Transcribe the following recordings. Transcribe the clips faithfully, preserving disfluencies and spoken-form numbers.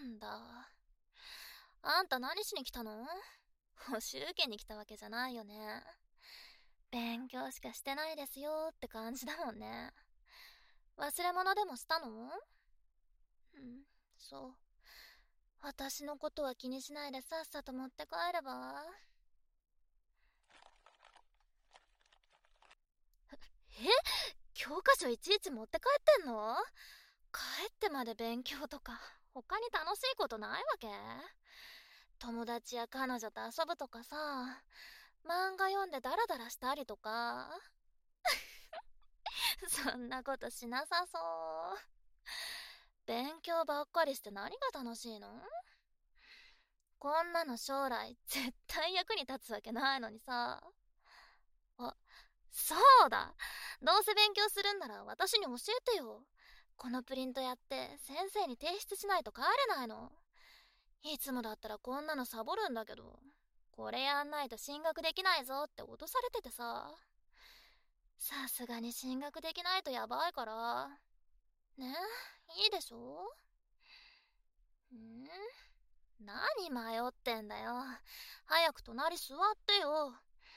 んだ。あんた何しに来たの？補習受けに来たわけじゃないよね。勉強しかしてないですよって感じだもんね。忘れ物でもしたの？うん、そう。私のことは気にしないでさっさと持って帰れば。え？教科書いちいち持って帰ってんの？帰ってまで勉強とか他に楽しいことないわけ？友達や彼女と遊ぶとかさ、漫画読んでダラダラしたりとか。そんなことしなさそう。勉強ばっかりして何が楽しいの？こんなの将来絶対役に立つわけないのにさ。あ、そうだ。どうせ勉強するんなら私に教えてよ。このプリントやって先生に提出しないと帰れないの。いつもだったらこんなのサボるんだけど、これやんないと進学できないぞって脅されててさ。さすがに進学できないとやばいから。ね、いいでしょ？ん？何迷ってんだよ。早く隣座ってよ。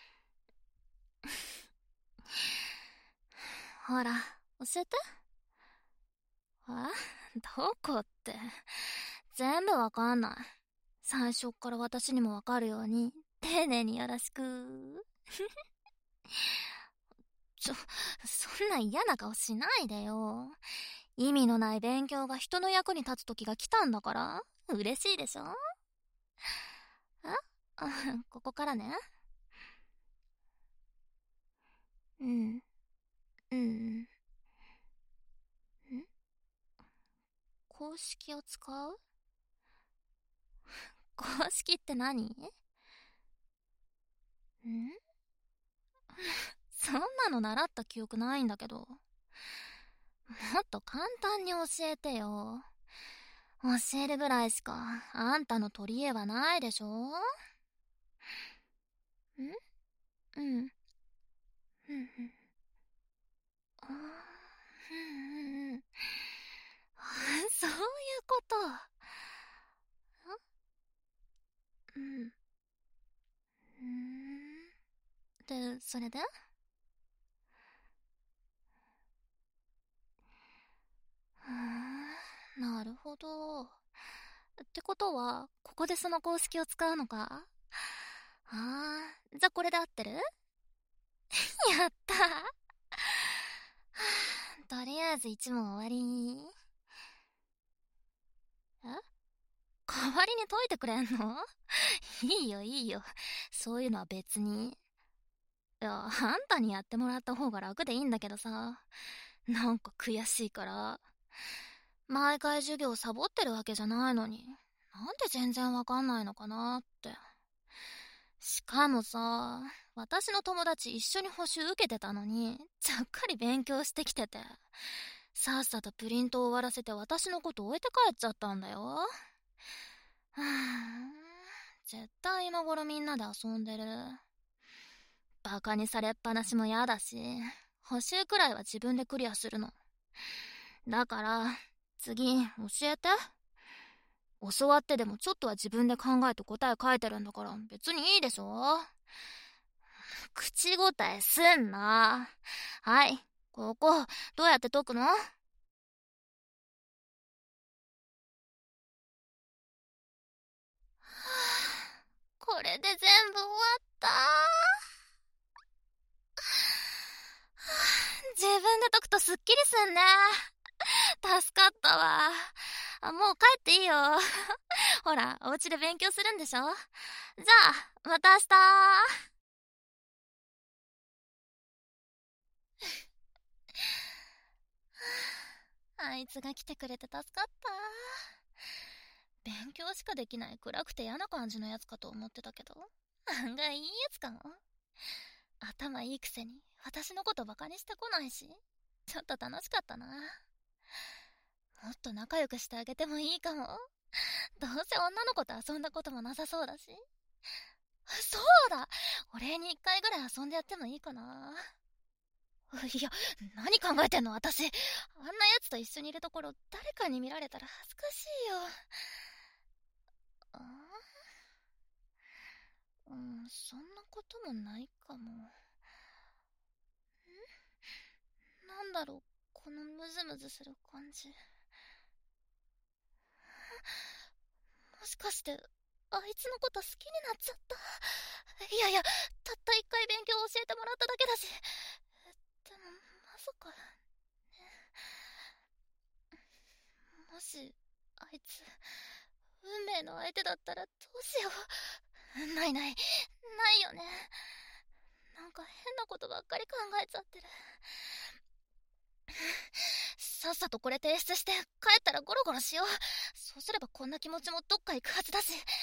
ほら、教えて。え？どこって。全部わかんない。最初っから私にもわかるように、丁寧によろしく。ちょ、そんな嫌な顔しないでよ。意味のない勉強が人の役に立つ時が来たんだから、嬉しいでしょ？え？ここからね。うん。うん。ん？公式を使う？公式って何？ん？そんなの習った記憶ないんだけど。もっと簡単に教えてよ。教えるぐらいしかあんたの取り柄はないでしょ？ん？うん。うん。あー、うんうん。そういうこと。うん。うん。で、それで？ふーん、なるほど。ってことは、ここでその公式を使うのか？あー、じゃあこれで合ってる？やったー。はあ、とりあえず一問終わり。え？代わりに解いてくれんの？いいよいいよ。そういうのは別に。いや、あんたにやってもらった方が楽でいいんだけどさ。なんか悔しいから。毎回授業サボってるわけじゃないのに、なんで全然わかんないのかなって。しかもさ、私の友達一緒に補習受けてたのに、ちゃっかり勉強してきてて、さっさとプリントを終わらせて私のこと置いて帰っちゃったんだよ。はぁ、絶対今頃みんなで遊んでる。バカにされっぱなしも嫌だし、補習くらいは自分でクリアするの。だから、次、教えて。教わってでもちょっとは自分で考えて答え書いてるんだから別にいいでしょ？口答えすんな。はい、ここ、どうやって解くの？これで全部終わったー。自分で解くとすっきりすんね。助かったわ。あ、もう帰っていいよ。ほら、お家で勉強するんでしょ？じゃあ、また明日。あいつが来てくれて助かった。勉強しかできない暗くて嫌な感じのやつかと思ってたけど、案外いいやつかも。頭いいくせに私のことバカにしてこないし、ちょっと楽しかったな。もっと仲良くしてあげてもいいかも。どうせ女の子と遊んだこともなさそうだし。そうだ、お礼に一回ぐらい遊んでやってもいいかな。いや、何考えてんの私。あんな奴と一緒にいるところ誰かに見られたら恥ずかしいよ。 うん、そんなこともないかも。んなんだろう、このムズムズする感じ。もしかして、あいつのこと好きになっちゃった。いやいや、たった一回勉強を教えてもらっただけだし。でも、まさか、もし、あいつ、運命の相手だったらどうしよう。ないない、ないよね。なんか変なことばっかり考えちゃってる。さっさとこれ提出して帰ったらゴロゴロしよう。そうすればこんな気持ちもどっか行くはずだし。